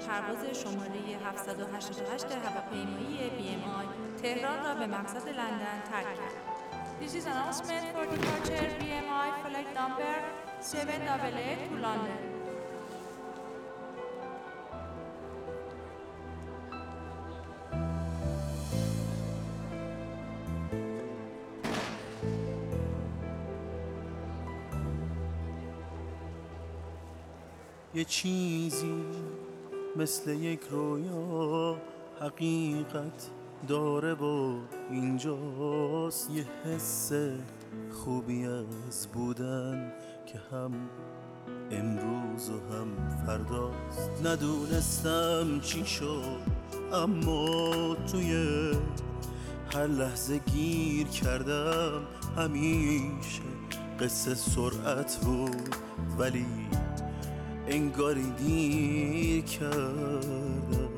پرواز شماره 788 هواپیمایی BMI تهران را به مقصد لندن ترک کرد. This is announcement for departure BMI flight number 788 to London. یه چیزی مثل یک رویا حقیقت داره و اینجاست، یه حس خوبی از بودن که هم امروز و هم فرداست. ندونستم چی شد اما توی هر لحظه گیر کردم. همیشه قصه سرعت بود ولی انگاری دیر کردم.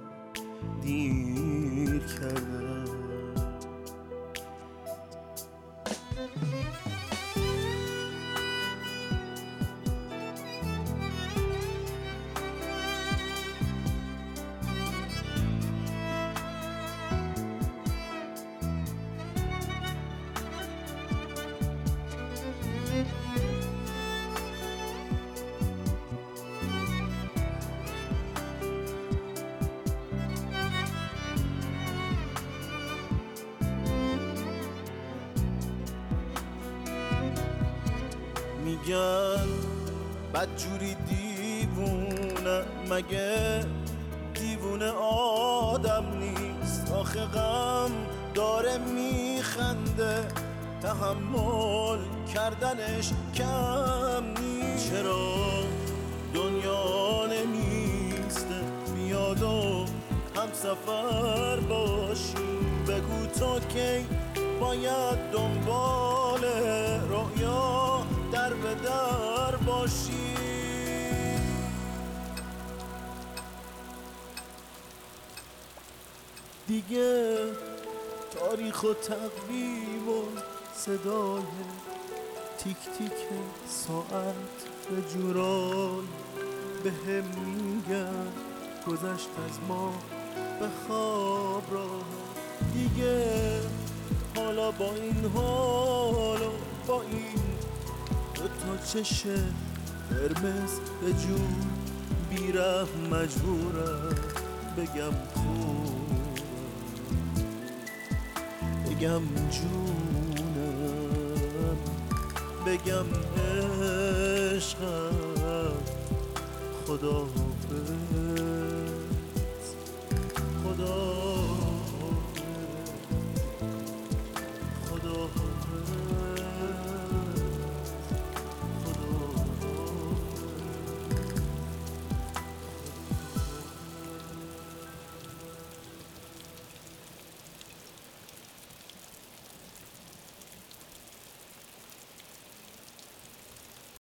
میگن بدجوری دیوونه، مگه دیوونه آدم نیست؟ آخه غم داره میخنده، تحمل کردنش کم نیست. چرا دنیا نمیسته بیاد و همسفر باشیم؟ بگو تو کی باید دنبال رؤیا در به در باشی. دیگه تاریخ و تقویم و صدای تیک تیک ساعت به جورای به هم میگن گذشت از ما به خواب راه. دیگه حالا با این حال و با این دوتا چشه قرمز به جون بیرحم مجبورم بگم خوب، بگم جونم، بگم عشقم. خداحافظ، خدا